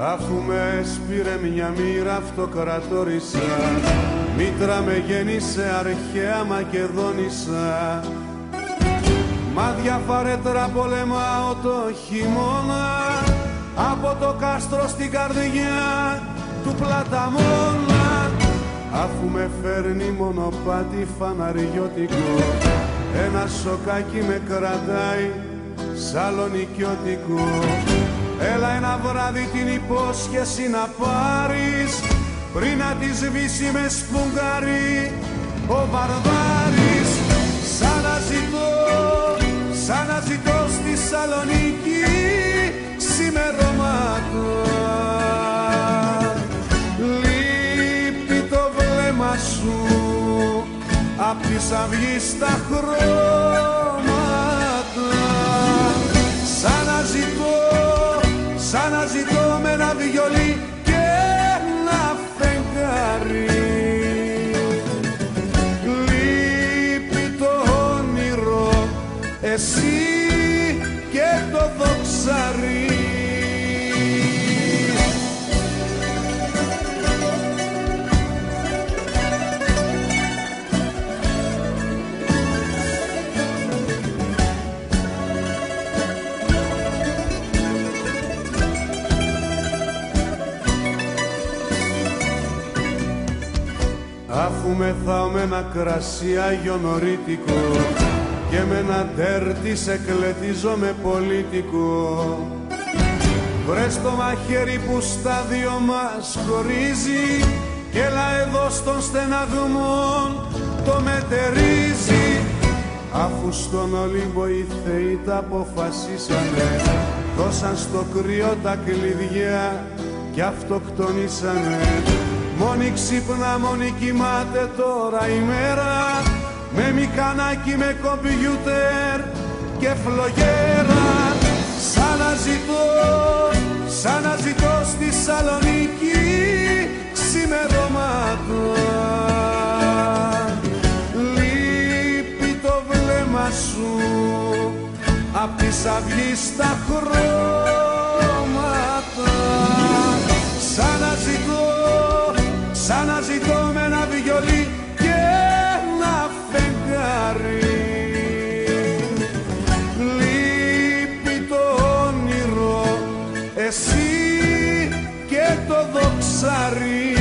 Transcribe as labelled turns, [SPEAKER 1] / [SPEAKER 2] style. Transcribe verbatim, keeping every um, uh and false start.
[SPEAKER 1] Αφού με σπήρε μια μοίρα αυτοκρατόρισα, μήτρα με γέννησε αρχαία Μακεδόνισσα. Μάδια φαρέτρα πολεμάω το χειμώνα, από το κάστρο στην καρδιά του Πλαταμόνα. Αφού με φέρνει μονοπάτι φαναριώτικο, ένα σοκάκι με κρατάει σαλονικιώτικο. Έλα ένα βράδυ την υπόσχεση να πάρεις, πριν να τη σβήσει με σπουγγάρι ο Βαρβάρης. Σαν να ζητώ, σαν να ζητώ στη Σαλονίκη ξημερώματα. Λείπει το βλέμμα σου απ' της αυγής τα χρώματα. Σαν να ζητώ, σαν να ζητώ με ένα βιολί και ένα φεγγάρι. Λείπει το όνειρο, εσύ και το δοξάρι. Αφού μεθάω με ένα κρασί αγιονορίτικο και με ένα τέρτι σε κλετίζω με πολίτικο, βρες το μαχαίρι που στα δυο μας χωρίζει και έλα εδώ στον στεναγμό το μετερίζει. Αφού στον Ολύμπο οι θεοί τα αποφασίσανε, δώσαν στο κρύο τα κλειδιά και αυτοκτονήσανε. Μόνη ξύπνα, μόνη κοιμάται τώρα η μέρα, με μηχανάκι, με κομπιούτερ και φλογέρα. Σαν να ζητώ, σαν να ζητώ στη Σαλονίκη ξημερώματα. Λείπει το βλέμμα σου απ' της αυγής τα χρώματα. Σαν να ζητώ, σαν να ζητώ με ένα βιολί και ένα φεγγάρι. Λείπει το όνειρο, εσύ και το δοξάρι.